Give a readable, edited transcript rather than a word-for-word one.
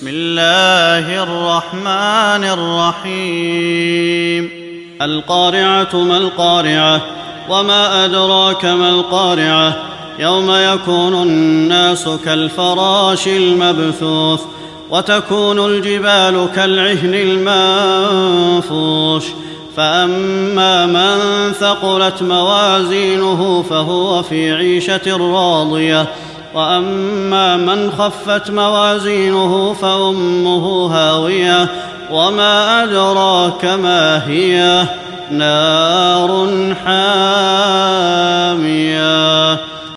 بسم الله الرحمن الرحيم القارعة ما القارعة وما أدراك ما القارعة يوم يكون الناس كالفراش المبثوث وتكون الجبال كالعهن المنفوش فأما من ثقلت موازينه فهو في عيشة راضية وأما من خفت موازينه فأمه هاوية وما أدراك ما هي نار حامية